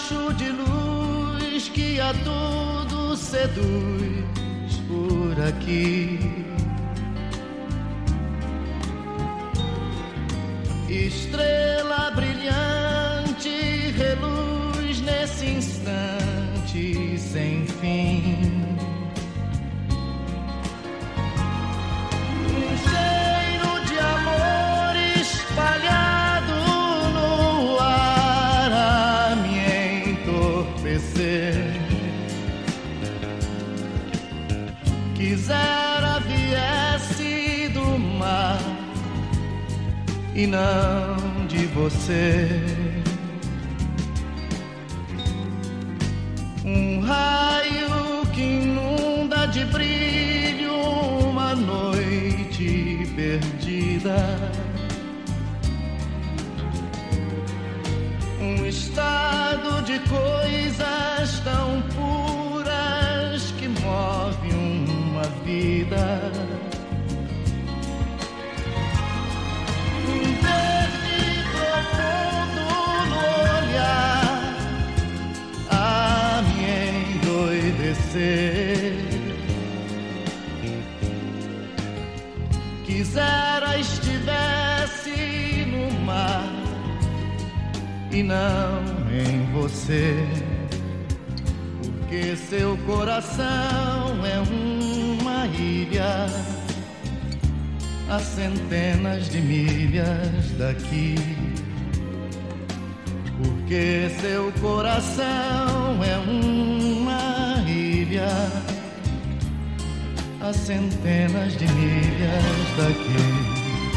facho de luz que a tudo seduz por aqui. Estrela brilhante reluz nesse instante sem fim. Um cheiro de amor espalhado no ar a me entorpecer. Quisera viesse do mar e não de você. Um raio que inunda de brilho uma noite perdida. Um estado de coisas tão puras que move uma vida. Quisera estivesse no mar e não em você, porque seu coração é uma ilha a centenas de milhas daqui. Porque seu coração é uma ilha a centenas de milhas daqui.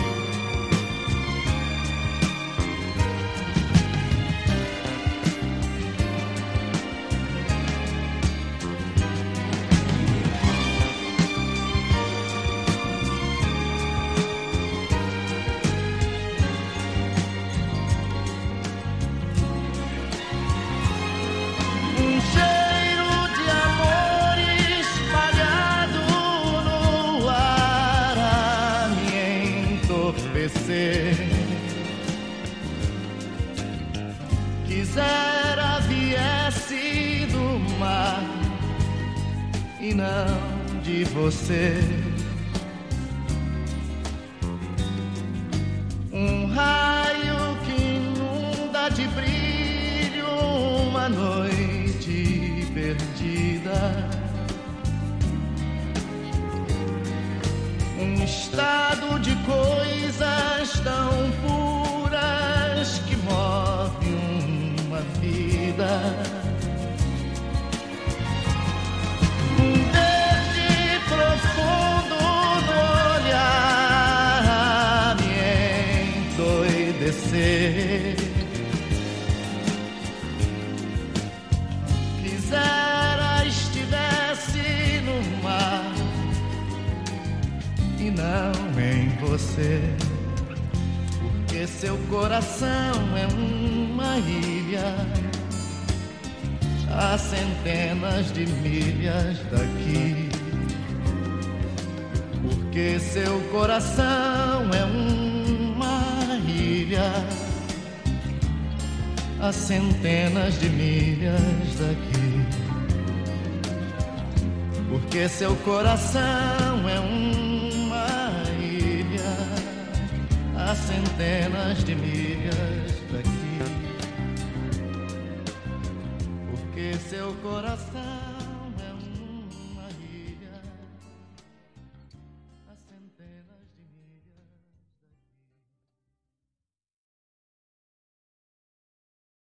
Quisera viesse do mar e não de você. Um raio que inunda de brilho uma noite perdida. Um estado de coisas tão puras que move uma vida. Um verde profundo no olhar a me endoidecer. Quisera estivesse no mar e não em você, porque seu coração é uma ilha a centenas de milhas daqui. Porque seu coração é uma ilha a centenas de milhas daqui. Porque seu coração é uma ilha a centenas de milhas daqui. Porque seu coração